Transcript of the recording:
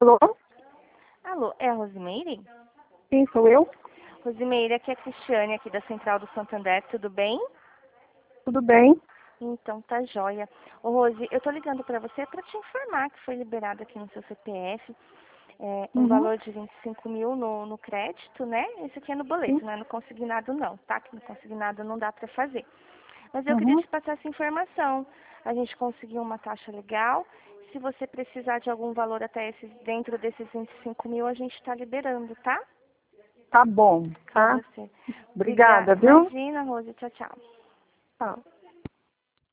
Alô? Alô, é a Rosimeire? Sim, sou eu. Rosimeire, aqui é a Cristiane, aqui da Central do Santander, tudo bem? Tudo bem? Então, tá joia. Ô, Rose, eu tô ligando pra você pra te informar que foi liberado aqui no seu CPF um Uhum. valor de 25 mil no crédito, né? Esse aqui é no Sim. boleto, não é no consignado não, tá? Que no consignado não dá pra fazer. Mas eu queria Uhum. te passar essa informação. A gente conseguiu uma taxa legal. Se você precisar de algum valor até dentro desses 25 mil, a gente está liberando, tá? Tá bom, Para tá? você. Obrigada, viu? Imagina, Rose. Tchau, tchau. Tá.